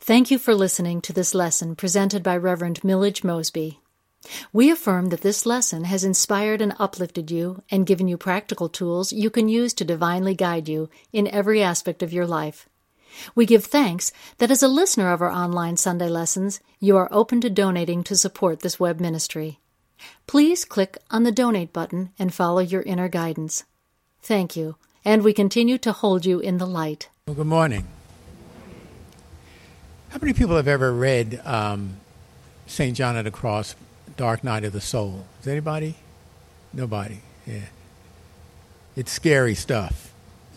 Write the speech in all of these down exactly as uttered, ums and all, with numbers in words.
Thank you for listening to this lesson presented by Reverend Millage Mosby. We affirm that this lesson has inspired and uplifted you and given you practical tools you can use to divinely guide you in every aspect of your life. We give thanks that as a listener of our online Sunday lessons, you are open to donating to support this web ministry. Please click on the donate button and follow your inner guidance. Thank you, and we continue to hold you in the light. Well, good morning. How many people have ever read um, Saint John of the Cross, Dark Night of the Soul? Is anybody? Nobody. Yeah. It's scary stuff.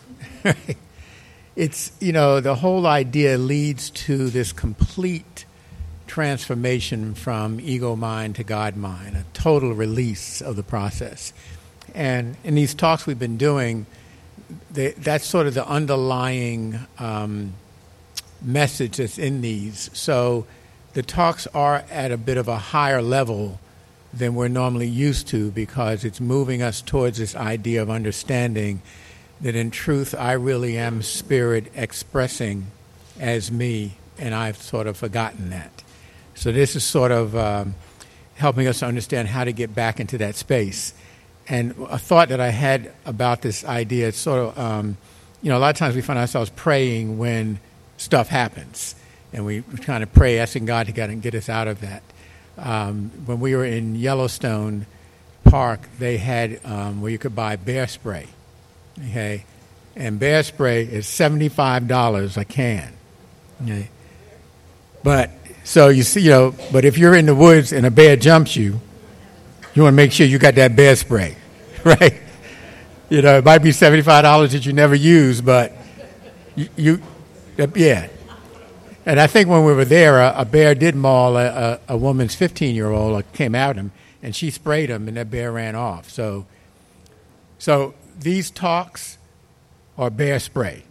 It's, you know, the whole idea leads to this complete transformation from ego mind to God mind, a total release of the process. And in these talks we've been doing, they, that's sort of the underlying um, message that's in these. So the talks are at a bit of a higher level than we're normally used to, because it's moving us towards this idea of understanding that in truth I really am spirit expressing as me, and I've sort of forgotten that. So this is sort of um, helping us to understand how to get back into that space. And a thought that I had about this idea, it's sort of, um, you know, a lot of times we find ourselves praying when stuff happens, and we kind of pray, asking God to get us out of that. Um, when we were in Yellowstone Park, they had um, where you could buy bear spray. Okay, and bear spray is seventy-five dollars a can. Okay, but so you see, you know, but if you're in the woods and a bear jumps you, you want to make sure you got that bear spray, right? You know, it might be seventy-five dollars that you never use, but you, you yeah. And I think when we were there, a, a bear did maul a, a, a woman's fifteen-year-old, came at him, and she sprayed him, and that bear ran off. So, so. These talks are bear spray.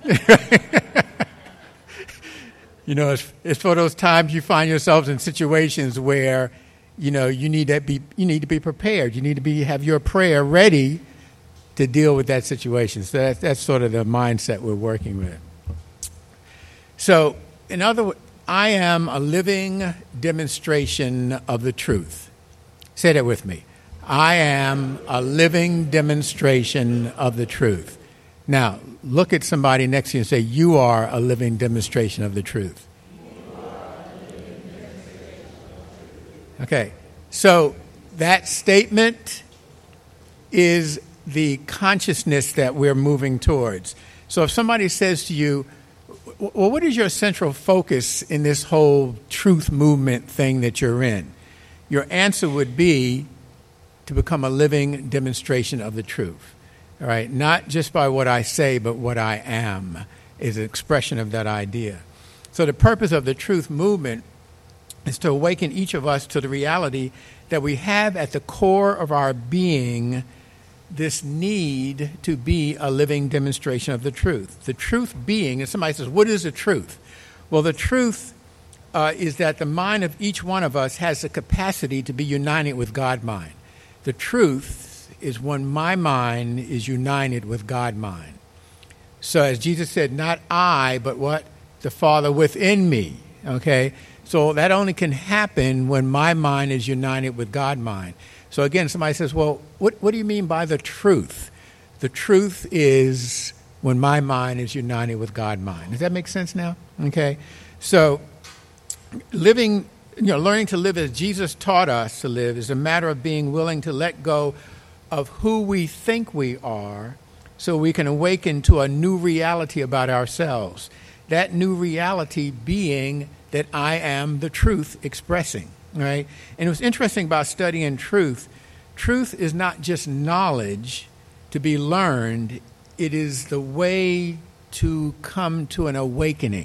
You know, it's, it's for those times you find yourselves in situations where, you know, you need to be you need to be prepared. You need to be have your prayer ready to deal with that situation. So that, that's sort of the mindset we're working with. So, in other words, I am a living demonstration of the truth. Say that with me. I am a living demonstration of the truth. Now, look at somebody next to you and say, you are a living demonstration of the truth. Okay, so that statement is the consciousness that we're moving towards. So if somebody says to you, well, what is your central focus in this whole truth movement thing that you're in? Your answer would be to become a living demonstration of the truth, all right? Not just by what I say, but what I am is an expression of that idea. So the purpose of the truth movement is to awaken each of us to the reality that we have at the core of our being this need to be a living demonstration of the truth. The truth being, and somebody says, what is the truth? Well, the truth uh, is that the mind of each one of us has the capacity to be united with God mind. The truth is when my mind is united with God mind. So as Jesus said, not I, but what? The Father within me. Okay? So that only can happen when my mind is united with God mind. So again, somebody says, well, what, what do you mean by the truth? The truth is when my mind is united with God mind. Does that make sense now? Okay? So living... You know, learning to live as Jesus taught us to live is a matter of being willing to let go of who we think we are so we can awaken to a new reality about ourselves. That new reality being that I am the truth expressing, right? And it was interesting about studying truth. Truth is not just knowledge to be learned. It is the way to come to an awakening.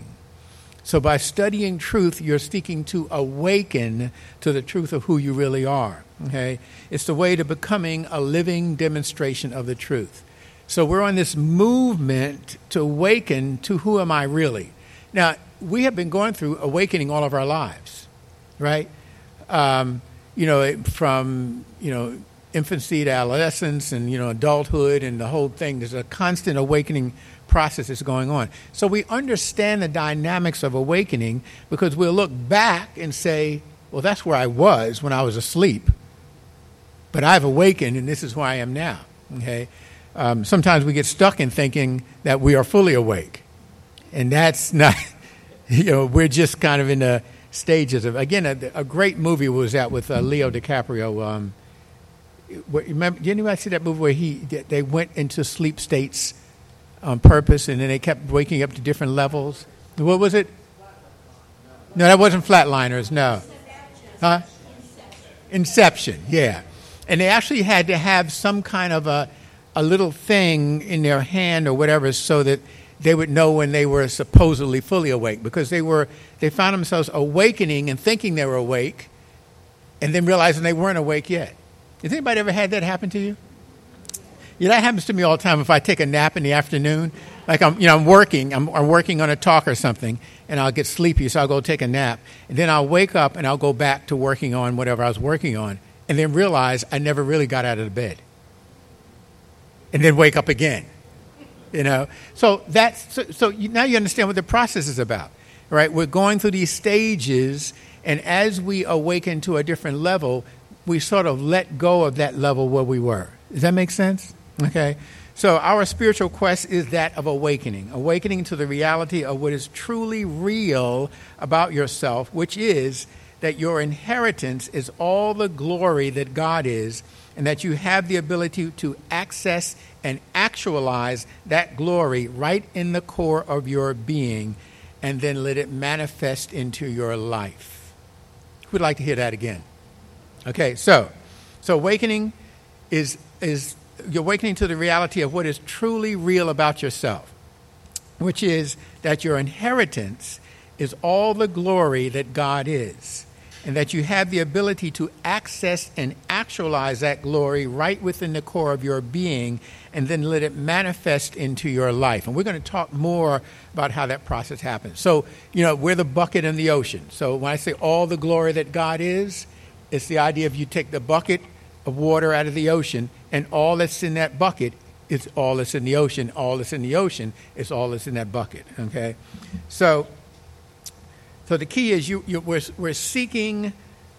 So by studying truth, you're seeking to awaken to the truth of who you really are, okay? It's the way to becoming a living demonstration of the truth. So we're on this movement to awaken to who am I really. Now, we have been going through awakening all of our lives, right? Um, you know, from, you know, infancy to adolescence and, you know, adulthood and the whole thing. There's a constant awakening process is going on. So we understand the dynamics of awakening because we'll look back and say, well, that's where I was when I was asleep. But I've awakened, and this is where I am now. Okay. Um, sometimes we get stuck in thinking that we are fully awake. And that's not, you know, we're just kind of in the stages of, again, a, a great movie was out with uh, Leo DiCaprio. Um, where, remember, did anybody see that movie where he they went into sleep states on purpose and then they kept waking up to different levels? What was it? No, that wasn't Flatliners, no. Huh? Inception, yeah. And they actually had to have some kind of a, a little thing in their hand or whatever so that they would know when they were supposedly fully awake, because they were they found themselves awakening and thinking they were awake and then realizing they weren't awake yet. Has anybody ever had that happen to you? Yeah, that happens to me all the time. If I take a nap in the afternoon, like I'm, you know, I'm working, I'm, I'm working on a talk or something, and I'll get sleepy, so I'll go take a nap, and then I'll wake up and I'll go back to working on whatever I was working on, and then realize I never really got out of the bed, and then wake up again. You know, so that's so, so you, now you understand what the process is about, right? We're going through these stages, and as we awaken to a different level, we sort of let go of that level where we were. Does that make sense? Okay. So our spiritual quest is that of awakening, awakening to the reality of what is truly real about yourself, which is that your inheritance is all the glory that God is, and that you have the ability to access and actualize that glory right in the core of your being, and then let it manifest into your life. Who'd like to hear that again? Okay, so so awakening is is you're awakening to the reality of what is truly real about yourself, which is that your inheritance is all the glory that God is, and that you have the ability to access and actualize that glory right within the core of your being, and then let it manifest into your life. And we're going to talk more about how that process happens. So, you know, we're the bucket in the ocean. So when I say all the glory that God is, it's the idea of you take the bucket of water out of the ocean, and all that's in that bucket is all that's in the ocean. All that's in the ocean is all that's in that bucket, okay? So... So the key is you, you, we're, we're seeking,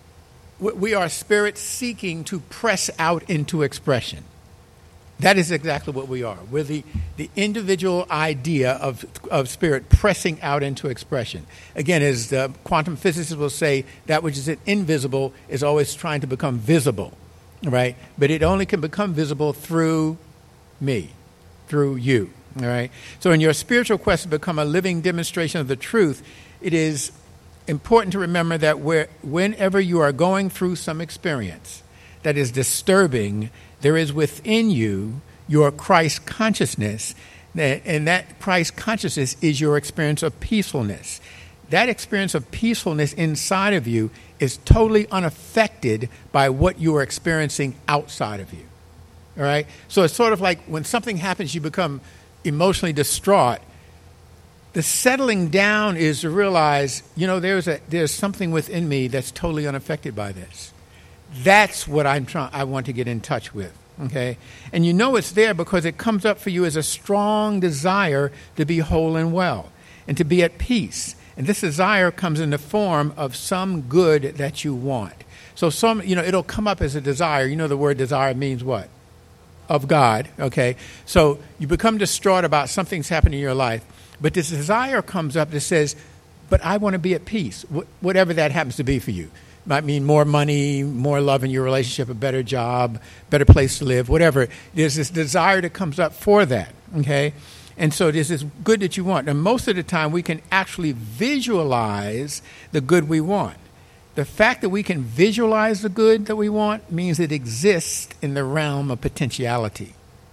we are spirits seeking to press out into expression. That is exactly what we are. We're the, the individual idea of, of spirit pressing out into expression. Again, as the quantum physicists will say, that which is invisible is always trying to become visible, right? But it only can become visible through me, through you, all right? So in your spiritual quest to become a living demonstration of the truth, it is important to remember that where, whenever you are going through some experience that is disturbing, there is within you your Christ consciousness, and that Christ consciousness is your experience of peacefulness. That experience of peacefulness inside of you is totally unaffected by what you are experiencing outside of you. All right? So it's sort of like when something happens, you become emotionally distraught. The settling down is to realize, you know, there's a there's something within me that's totally unaffected by this. That's what I'm trying. I want to get in touch with. Okay, and you know it's there because it comes up for you as a strong desire to be whole and well and to be at peace. And this desire comes in the form of some good that you want. So some, you know, it'll come up as a desire. You know, the word desire means what? Of God. Okay, so you become distraught about something's happening in your life. But this desire comes up that says, but I want to be at peace, wh- whatever that happens to be for you. Might mean more money, more love in your relationship, a better job, better place to live, whatever. There's this desire that comes up for that, okay? And so there's this good that you want. And most of the time we can actually visualize the good we want. The fact that we can visualize the good that we want means it exists in the realm of potentiality.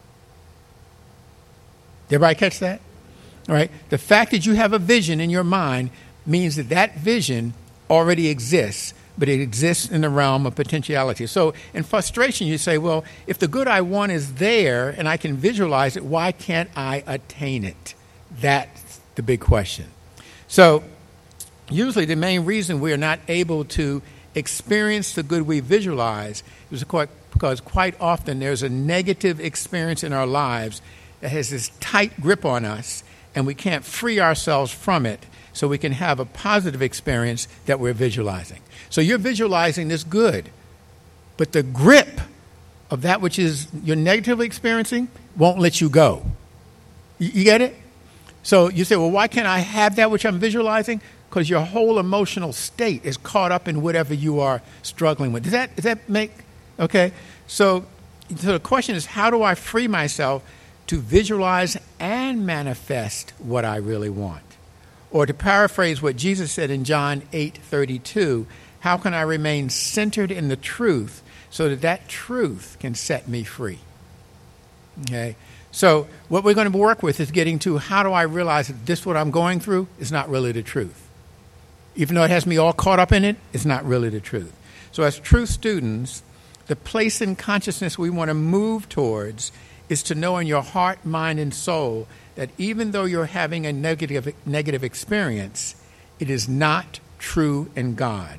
Did everybody catch that? All right. The fact that you have a vision in your mind means that that vision already exists, but it exists in the realm of potentiality. So in frustration, you say, well, if the good I want is there and I can visualize it, why can't I attain it? That's the big question. So usually the main reason we are not able to experience the good we visualize is because quite often there's a negative experience in our lives that has this tight grip on us, and we can't free ourselves from it so we can have a positive experience that we're visualizing. So you're visualizing this good, but the grip of that which is you're negatively experiencing won't let you go. You, you get it? So you say, well, why can't I have that which I'm visualizing? Because your whole emotional state is caught up in whatever you are struggling with. Does that, does that make, okay? So, so the question is, how do I free myself to visualize and manifest what I really want? Or to paraphrase what Jesus said in John eight thirty-two, how can I remain centered in the truth so that that truth can set me free? Okay? So what we're going to work with is getting to how do I realize that this, what I'm going through, is not really the truth. Even though it has me all caught up in it, it's not really the truth. So as truth students, the place in consciousness we want to move towards is to know in your heart, mind, and soul that even though you're having a negative negative experience, it is not true in God.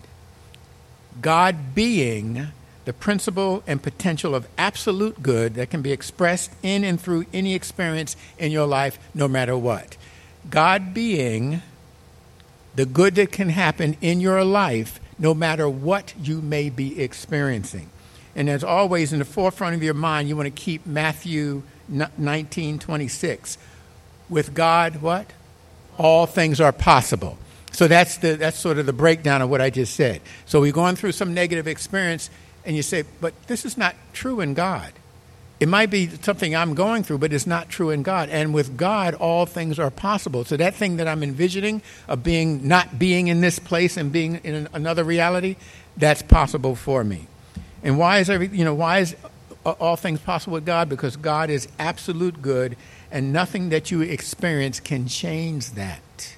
God being the principle and potential of absolute good that can be expressed in and through any experience in your life, no matter what. God being the good that can happen in your life, no matter what you may be experiencing. And as always, in the forefront of your mind, you want to keep Matthew nineteen twenty-six. With God, what? All things are possible. So that's the that's sort of the breakdown of what I just said. So we're going through some negative experience, and you say, but this is not true in God. It might be something I'm going through, but it's not true in God. And with God, all things are possible. So that thing that I'm envisioning of being not being in this place and being in another reality, that's possible for me. And why is every you know why is all things possible with God? Because God is absolute good, and nothing that you experience can change that.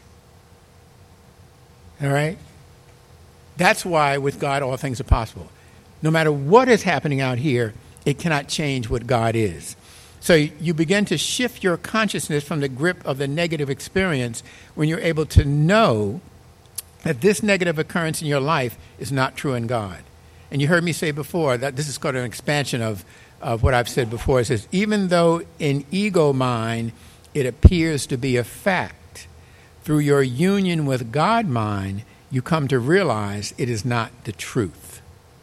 All right? That's why with God all things are possible. No matter what is happening out here, it cannot change what God is. So you begin to shift your consciousness from the grip of the negative experience when you're able to know that this negative occurrence in your life is not true in God. And you heard me say before that this is called an expansion of, of what I've said before. It says, even though in ego mind it appears to be a fact, through your union with God mind, you come to realize it is not the truth.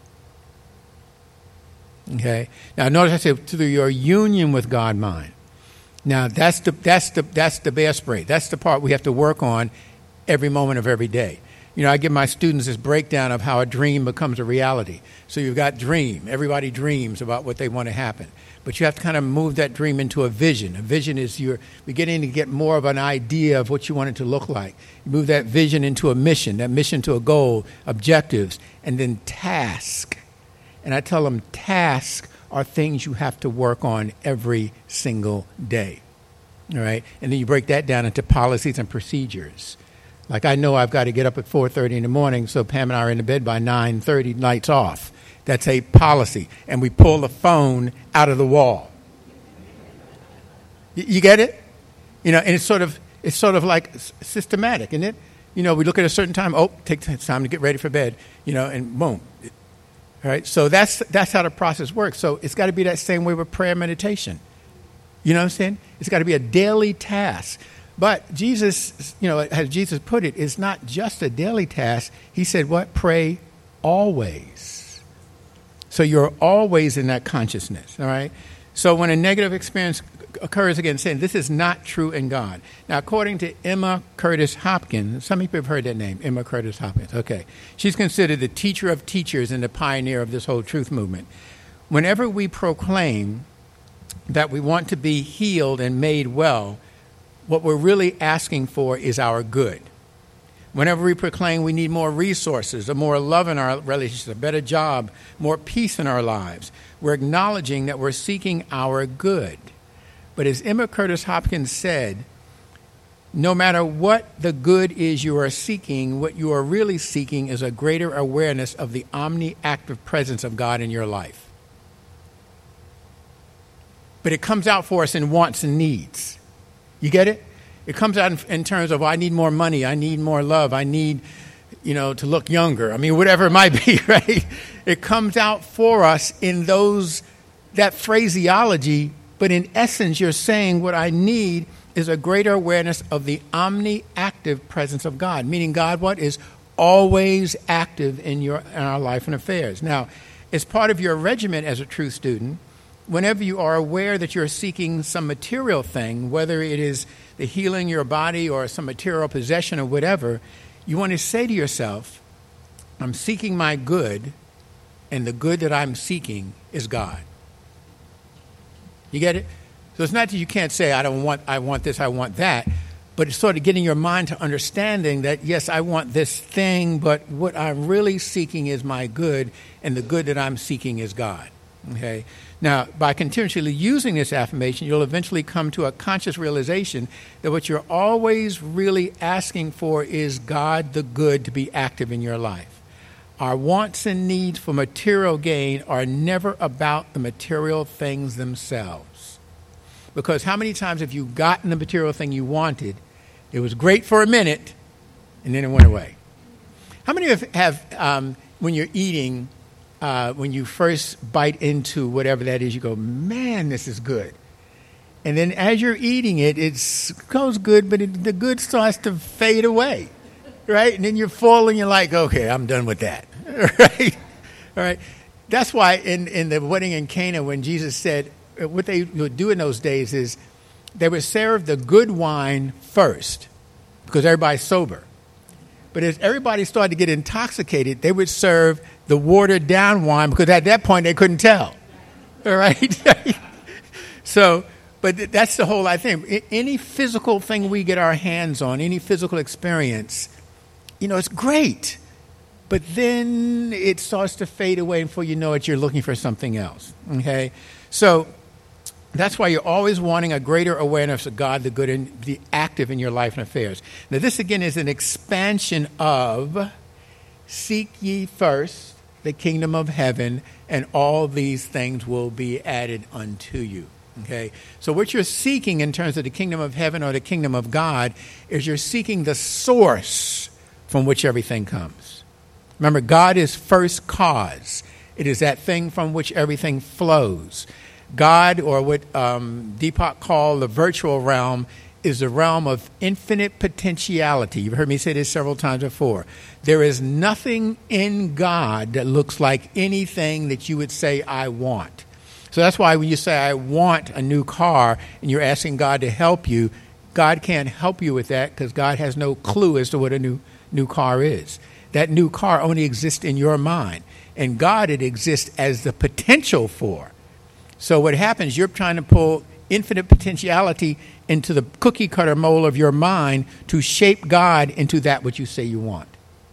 Okay? Now notice I said through your union with God mind. Now that's the that's the that's the bear spray. That's the part we have to work on every moment of every day. You know, I give my students this breakdown of how a dream becomes a reality. So you've got dream. Everybody dreams about what they want to happen. But you have to kind of move that dream into a vision. A vision is you're beginning to get more of an idea of what you want it to look like. You move that vision into a mission, that mission to a goal, objectives, and then task. And I tell them tasks are things you have to work on every single day. All right? And then you break that down into policies and procedures. Like I know I've got to get up at four thirty in the morning, so Pam and I are in the bed by nine thirty, lights off. That's a policy. And we pull the phone out of the wall. You, you get it? You know, and it's sort of it's sort of like systematic, isn't it? You know, we look at a certain time, oh, take it's time to get ready for bed, you know, and boom. All right? So that's that's how the process works. So it's got to be that same way with prayer and meditation. You know what I'm saying? It's got to be a daily task. But Jesus, you know, as Jesus put it, it's not just a daily task. He said, what? Pray always. So you're always in that consciousness, all right? So when a negative experience occurs again, saying this is not true in God. Now, according to Emma Curtis Hopkins, some people have heard that name, Emma Curtis Hopkins. Okay. She's considered the teacher of teachers and the pioneer of this whole truth movement. Whenever we proclaim that we want to be healed and made well, what we're really asking for is our good. Whenever we proclaim we need more resources, or more love in our relationships, a better job, more peace in our lives, we're acknowledging that we're seeking our good. But as Emma Curtis Hopkins said, no matter what the good is you are seeking, what you are really seeking is a greater awareness of the omni-active presence of God in your life. But it comes out for us in wants and needs. You get it? It comes out in, in terms of, well, I need more money, I need more love, I need, you know, to look younger. I mean, whatever it might be, right? It comes out for us in those, that phraseology But in essence, you're saying what I need is a greater awareness of the omni-active presence of God, meaning God what is always active in your in our life and affairs. Now, as part of your regimen as a true student, whenever you are aware that you're seeking some material thing, whether it is the healing your body or some material possession or whatever, you want to say to yourself, I'm seeking my good, and the good that I'm seeking is God. You get it? So it's not that you can't say, I don't want, I want this, I want that, but it's sort of getting your mind to understanding that, yes, I want this thing, but what I'm really seeking is my good, and the good that I'm seeking is God. Okay? Now, by continuously using this affirmation, you'll eventually come to a conscious realization that what you're always really asking for is God the good to be active in your life. Our wants and needs for material gain are never about the material things themselves. Because how many times have you gotten the material thing you wanted, it was great for a minute, and then it went away? How many have, have um, when you're eating, uh, when you first bite into whatever that is, you go, man, this is good. And then as you're eating it, it goes good, but it, the good starts to fade away, right? And then you're full and you're like, okay, I'm done with that, right? All right. That's why in, in the wedding in Cana, when Jesus said, what they would do in those days is they would serve the good wine first because everybody's sober. But as everybody started to get intoxicated, they would serve the watered down wine because at that point they couldn't tell. All right? So, but that's the whole I think. Any physical thing we get our hands on, any physical experience, you know, it's great. But then it starts to fade away, and before you know it, you're looking for something else. Okay? So that's why you're always wanting a greater awareness of God, the good, and the active in your life and affairs. Now, this, again, is an expansion of seek ye first the kingdom of heaven, and all these things will be added unto you. Okay? So what you're seeking in terms of the kingdom of heaven or the kingdom of God is you're seeking the source from which everything comes. Remember, God is first cause. It is that thing from which everything flows. God, or what um, Deepak called the virtual realm, is the realm of infinite potentiality. You've heard me say this several times before. There is nothing in God that looks like anything that you would say, I want. So that's why when you say, I want a new car, and you're asking God to help you, God can't help you with that because God has no clue as to what a new, new car is. That new car only exists in your mind. And God, it exists as the potential for. So what happens, you're trying to pull infinite potentiality into the cookie cutter mold of your mind to shape God into that which you say you want.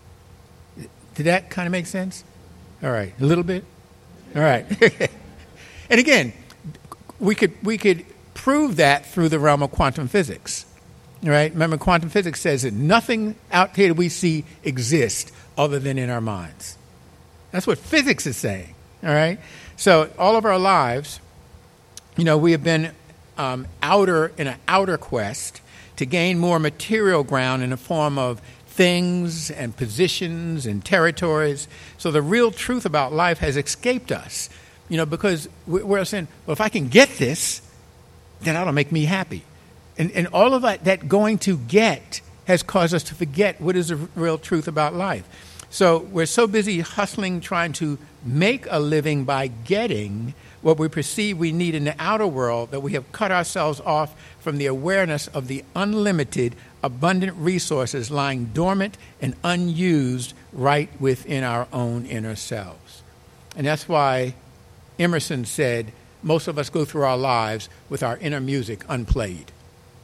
Did that kind of make sense? All right. A little bit? All right. And again, we could we could prove that through the realm of quantum physics. All right? Remember, quantum physics says that nothing out here that we see exists other than in our minds. That's what physics is saying. All right? So all of our lives, you know, we have been um, outer in an outer quest to gain more material ground in the form of things and positions and territories. So the real truth about life has escaped us, you know, because we're saying, well, if I can get this, then that'll make me happy. And, and all of that, that going to get has caused us to forget what is the real truth about life. So we're so busy hustling, trying to make a living by getting what we perceive we need in the outer world, that we have cut ourselves off from the awareness of the unlimited, abundant resources lying dormant and unused right within our own inner selves. And that's why Emerson said, most of us go through our lives with our inner music unplayed.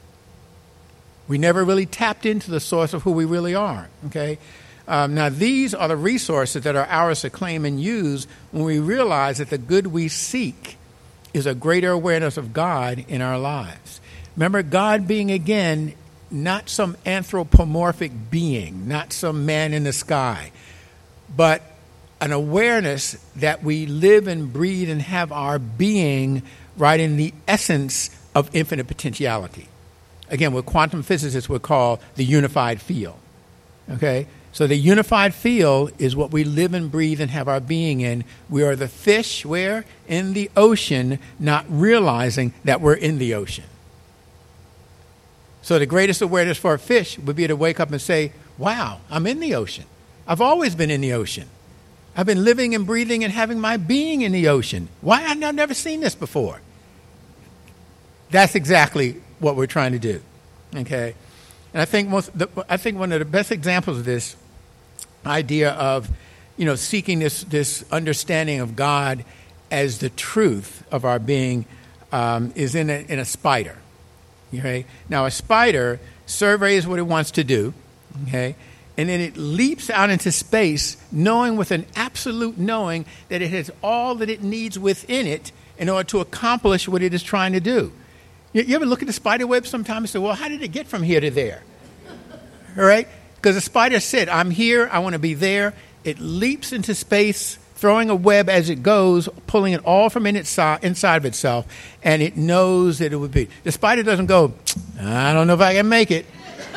We never really tapped into the source of who we really are, okay? Um, now, these are the resources that are ours to claim and use when we realize that the good we seek is a greater awareness of God in our lives. Remember, God being, again, not some anthropomorphic being, not some man in the sky, but an awareness that we live and breathe and have our being right in the essence of infinite potentiality. Again, what quantum physicists would call the unified field. Okay? So the unified field is what we live and breathe and have our being in. We are the fish where? In the ocean, not realizing that we're in the ocean. So the greatest awareness for a fish would be to wake up and say, wow, I'm in the ocean. I've always been in the ocean. I've been living and breathing and having my being in the ocean. Why? I've never seen this before. That's exactly what we're trying to do. Okay? And I think most, the, I think one of the best examples of this idea of, you know, seeking this, this understanding of God as the truth of our being um, is in a, in a spider. Okay? Now, a spider surveys what it wants to do, okay? And then it leaps out into space knowing with an absolute knowing that it has all that it needs within it in order to accomplish what it is trying to do. You, you ever look at the spider web sometimes and say, well, how did it get from here to there? All right? Because the spider said, I'm here, I want to be there. It leaps into space, throwing a web as it goes, pulling it all from in its, inside of itself, and it knows that it would be. The spider doesn't go, I don't know if I can make it.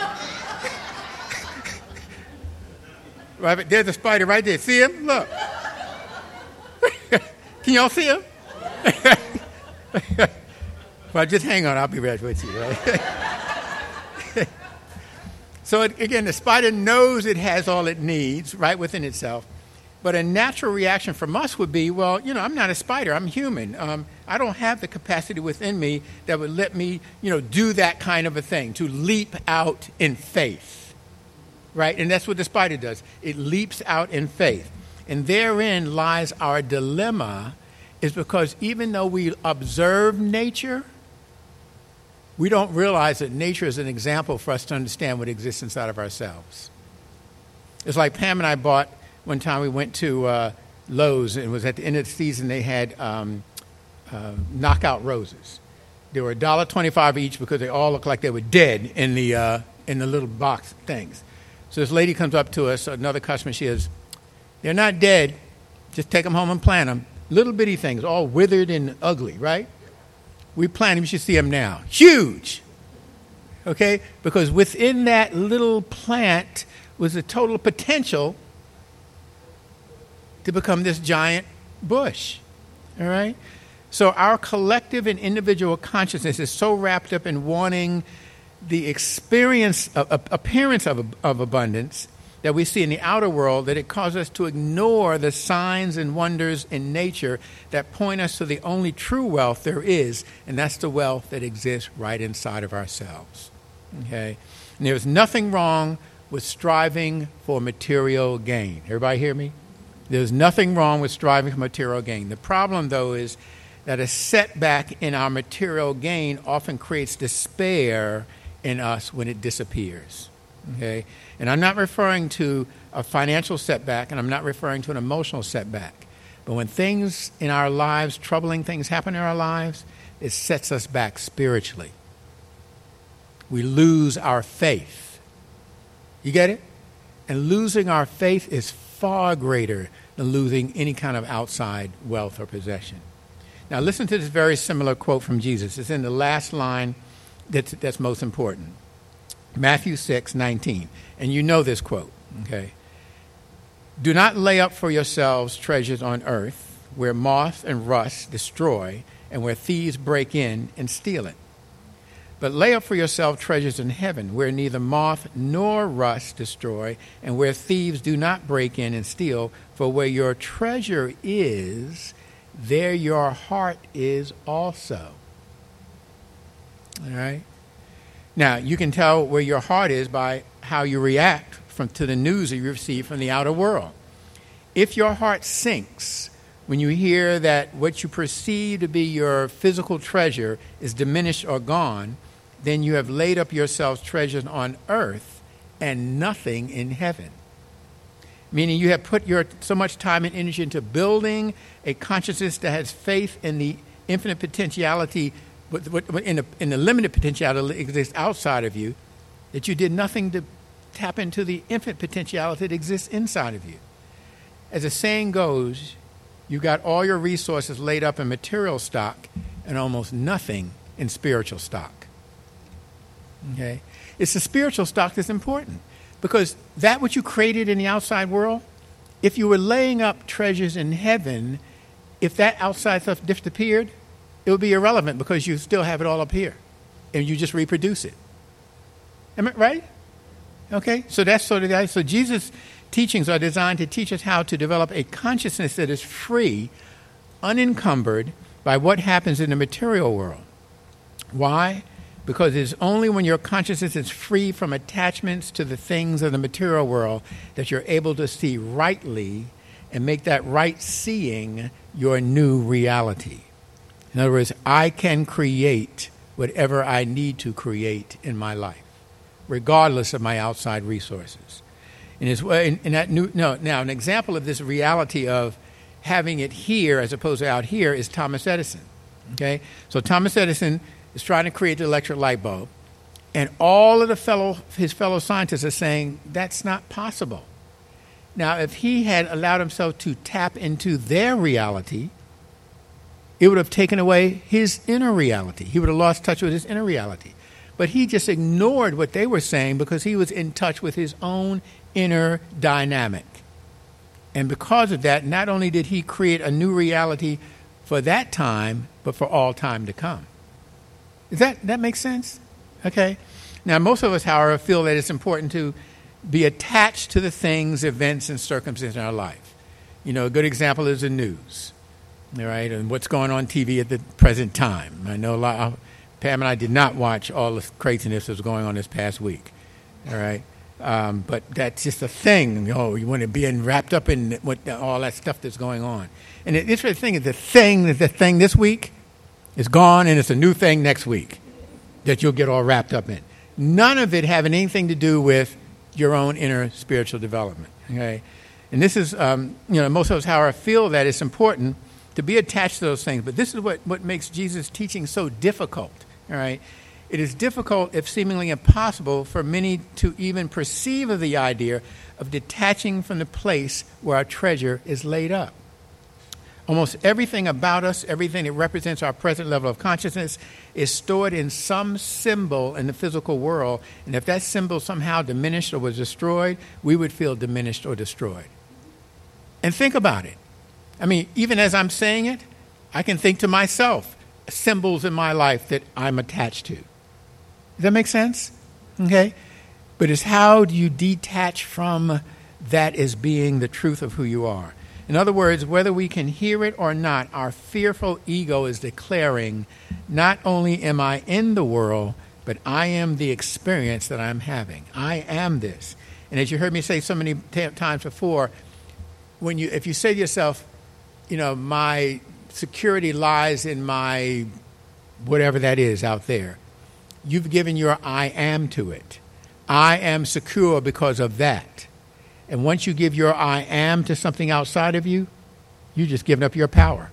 Right, but there's a spider right there. See him? Look. Can y'all see him? Well, just hang on. I'll be right with you. Right? So, it, again, the spider knows it has all it needs right within itself. But a natural reaction from us would be, well, you know, I'm not a spider. I'm human. Um, I don't have the capacity within me that would let me, you know, do that kind of a thing, to leap out in faith. Right? And that's what the spider does. It leaps out in faith. And therein lies our dilemma, is because even though we observe nature, we don't realize that nature is an example for us to understand what exists inside of ourselves. It's like Pam and I bought, one time we went to uh, Lowe's, and it was at the end of the season, they had um, uh, knockout roses. They were one dollar twenty-five each because they all looked like they were dead in the, uh, in the little box things. So this lady comes up to us, another customer, she says, they're not dead, just take them home and plant them. Little bitty things, all withered and ugly, right? We plant them, you should see them now. Huge! Okay? Because within that little plant was the total potential to become this giant bush. All right? So our collective and individual consciousness is so wrapped up in wanting the experience, of, of, appearance of, of abundance that we see in the outer world, that it causes us to ignore the signs and wonders in nature that point us to the only true wealth there is, and that's the wealth that exists right inside of ourselves. Okay? And there's nothing wrong with striving for material gain. Everybody hear me? There's nothing wrong with striving for material gain. The problem, though, is that a setback in our material gain often creates despair in us when it disappears. Okay? And I'm not referring to a financial setback, and I'm not referring to an emotional setback. But when things in our lives, troubling things happen in our lives, it sets us back spiritually. We lose our faith. You get it? And losing our faith is far greater than losing any kind of outside wealth or possession. Now listen to this very similar quote from Jesus. It's in the last line that's, that's most important. Matthew six nineteen. And you know this quote, okay? Do not lay up for yourselves treasures on earth, where moth and rust destroy, and where thieves break in and steal it. But lay up for yourself treasures in heaven, where neither moth nor rust destroy, and where thieves do not break in and steal. For where your treasure is, there your heart is also. All right? Now, you can tell where your heart is by how you react from, to the news that you receive from the outer world. If your heart sinks when you hear that what you perceive to be your physical treasure is diminished or gone, then you have laid up yourselves treasures on earth and nothing in heaven. Meaning you have put your so much time and energy into building a consciousness that has faith in the infinite potentiality, in the, in the limited potentiality that exists outside of you, that you did nothing to tap into the infinite potentiality that exists inside of you. As the saying goes, you got all your resources laid up in material stock and almost nothing in spiritual stock. Okay? It's the spiritual stock that's important. Because that which you created in the outside world, if you were laying up treasures in heaven, if that outside stuff disappeared, it would be irrelevant because you still have it all up here. And you just reproduce it. Am I right? Okay, so that's sort of the idea. So Jesus' teachings are designed to teach us how to develop a consciousness that is free, unencumbered by what happens in the material world. Why? Because it's only when your consciousness is free from attachments to the things of the material world that you're able to see rightly and make that right seeing your new reality. In other words, I can create whatever I need to create in my life, regardless of my outside resources. And it's in, in that new no now an example of this reality of having it here as opposed to out here is Thomas Edison. Okay, so Thomas Edison is trying to create the electric light bulb, and all of the fellow his fellow scientists are saying that's not possible. Now, if he had allowed himself to tap into their reality, it would have taken away his inner reality. He would have lost touch with his inner reality. But he just ignored what they were saying because he was in touch with his own inner dynamic. And because of that, not only did he create a new reality for that time, but for all time to come. Does that, that make sense? Okay. Now, most of us, however, feel that it's important to be attached to the things, events, and circumstances in our life. You know, a good example is the news, all right, and what's going on T V at the present time. I know a lot of, Pam and I did not watch all the craziness that was going on this past week, all right? Um, but that's just a thing. You know, you want to be in, wrapped up in what, all that stuff that's going on. And the interesting thing is the thing, the thing this week is gone, and it's a new thing next week that you'll get all wrapped up in. None of it having anything to do with your own inner spiritual development, okay? And this is, um, you know, most of us, however, feel that it's important to be attached to those things. But this is what, what makes Jesus' teaching so difficult, all right? It is difficult, if seemingly impossible, for many to even perceive of the idea of detaching from the place where our treasure is laid up. Almost everything about us, everything that represents our present level of consciousness, is stored in some symbol in the physical world. And if that symbol somehow diminished or was destroyed, we would feel diminished or destroyed. And think about it. I mean, even as I'm saying it, I can think to myself symbols in my life that I'm attached to. Does that make sense? Okay? But it's how do you detach from that as being the truth of who you are? In other words, whether we can hear it or not, our fearful ego is declaring, not only am I in the world, but I am the experience that I'm having. I am this. And as you heard me say so many t- times before, when you, if you say to yourself, you know, my security lies in my whatever that is out there, you've given your I am to it. I am secure because of that. And once you give your I am to something outside of you, you've just given up your power.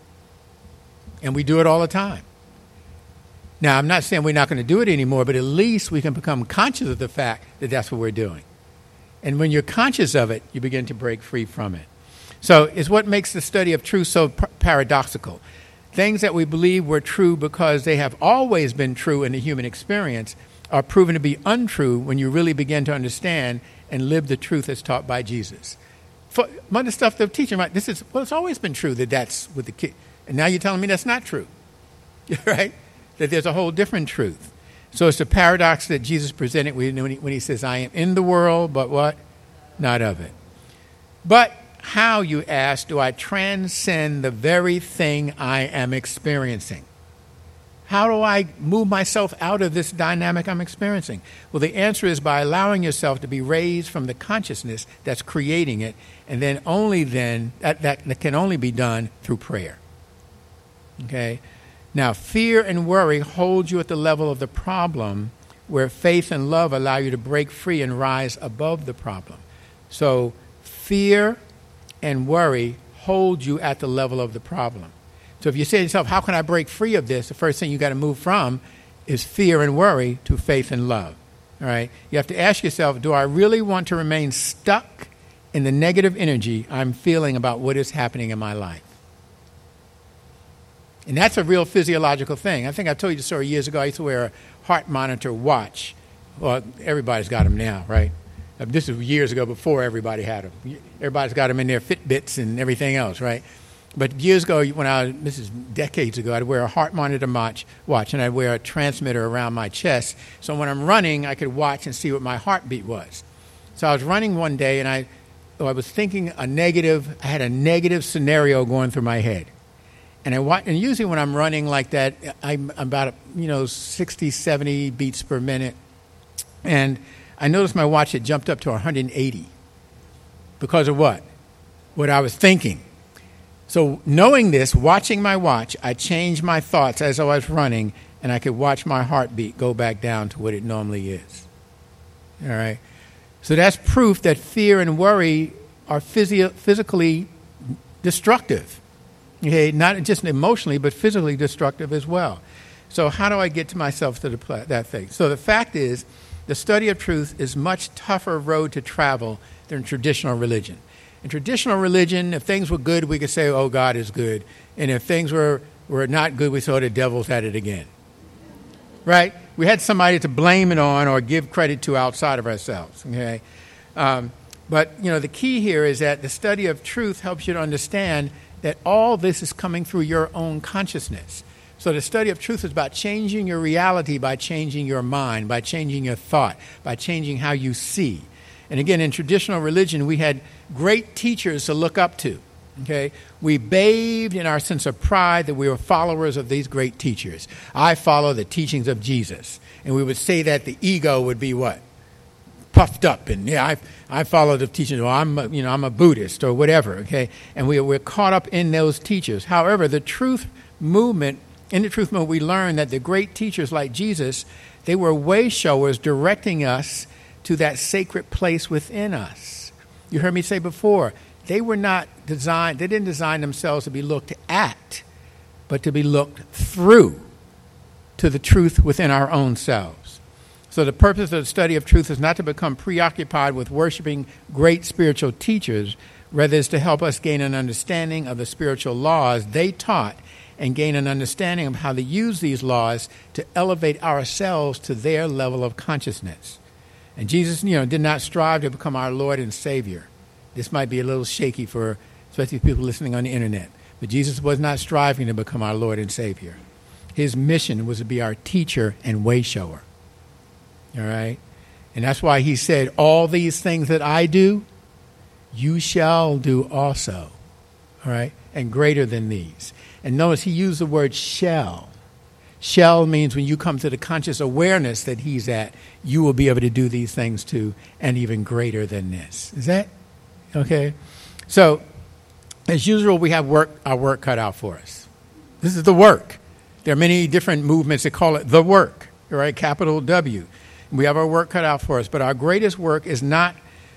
And we do it all the time. Now, I'm not saying we're not going to do it anymore, but at least we can become conscious of the fact that that's what we're doing. And when you're conscious of it, you begin to break free from it. So it's what makes the study of truth so p- paradoxical. Things that we believe were true because they have always been true in the human experience are proven to be untrue when you really begin to understand and live the truth as taught by Jesus. For one of the stuff they're teaching, right? This is, well, it's always been true that that's with the kid. And now you're telling me that's not true, right? That there's a whole different truth. So it's a paradox that Jesus presented when he, when he says, I am in the world, but what? Not of it. But how, you ask, do I transcend the very thing I am experiencing? How do I move myself out of this dynamic I'm experiencing? Well, the answer is by allowing yourself to be raised from the consciousness that's creating it, and then only then, that, that, that can only be done through prayer. Okay? Now, fear and worry hold you at the level of the problem, where faith and love allow you to break free and rise above the problem. So, fear and worry hold you at the level of the problem. So if you say to yourself, how can I break free of this? The first thing you got to move from is fear and worry to faith and love. All right? You have to ask yourself, do I really want to remain stuck in the negative energy I'm feeling about what is happening in my life? And that's a real physiological thing. I think I told you the story years ago. I used to wear a heart monitor watch. Well, everybody's got them now, right? Uh, this was years ago before everybody had them. Everybody's got them in their Fitbits and everything else, right? But years ago, when I was, this is decades ago, I'd wear a heart monitor watch, watch, and I'd wear a transmitter around my chest. So when I'm running, I could watch and see what my heartbeat was. So I was running one day, and I, I was thinking a negative, I had a negative scenario going through my head. And I watch, and usually when I'm running like that, I'm about, you know, sixty, seventy beats per minute. And I noticed my watch had jumped up to one hundred eighty. Because of what? What I was thinking. So knowing this, watching my watch, I changed my thoughts as I was running, and I could watch my heartbeat go back down to what it normally is. All right? So that's proof that fear and worry are physio- physically destructive. Okay? Not just emotionally, but physically destructive as well. So how do I get to myself to the pl- that thing? So the fact is, the study of truth is much tougher road to travel than traditional religion. In traditional religion, if things were good, we could say, oh, God is good. And if things were, were not good, we saw the devil's at it again. Right? We had somebody to blame it on or give credit to outside of ourselves. Okay? Um, but, you know, the key here is that the study of truth helps you to understand that all this is coming through your own consciousness. So the study of truth is about changing your reality by changing your mind, by changing your thought, by changing how you see. And again, in traditional religion, we had great teachers to look up to. Okay, we bathed in our sense of pride that we were followers of these great teachers. I follow the teachings of Jesus, and we would say that the ego would be what? Puffed up, and yeah, I I follow the teachings. Well, I'm a, you know I'm a Buddhist or whatever. Okay, and we we're caught up in those teachers. However, the truth movement in the truth movement, we learned that the great teachers like Jesus, they were way showers directing us to that sacred place within us. You heard me say before, they were not designed, they didn't design themselves to be looked at, but to be looked through to the truth within our own selves. So the purpose of the study of truth is not to become preoccupied with worshiping great spiritual teachers, rather is to help us gain an understanding of the spiritual laws they taught and gain an understanding of how to use these laws to elevate ourselves to their level of consciousness. And Jesus, you know, did not strive to become our Lord and Savior. This might be a little shaky for especially people listening on the internet. But Jesus was not striving to become our Lord and Savior. His mission was to be our teacher and way shower. All right? And that's why he said, all these things that I do, you shall do also. All right? And greater than these. And notice he used the word shall. Shall means when you come to the conscious awareness that he's at, you will be able to do these things too, and even greater than this. Is that okay? So, as usual, we have work our work cut out for us. This is the work. There are many different movements that call it the work, right? Capital W. We have our work cut out for us, but our greatest work is not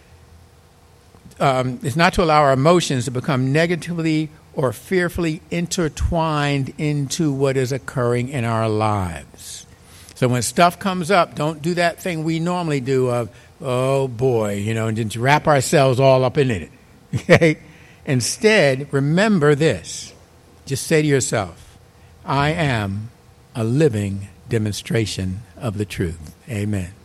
um, is not to allow our emotions to become negatively or fearfully intertwined into what is occurring in our lives. So when stuff comes up, don't do that thing we normally do of, oh boy, you know, and just wrap ourselves all up in it. Okay? Instead, remember this. Just say to yourself, I am a living demonstration of the truth. Amen.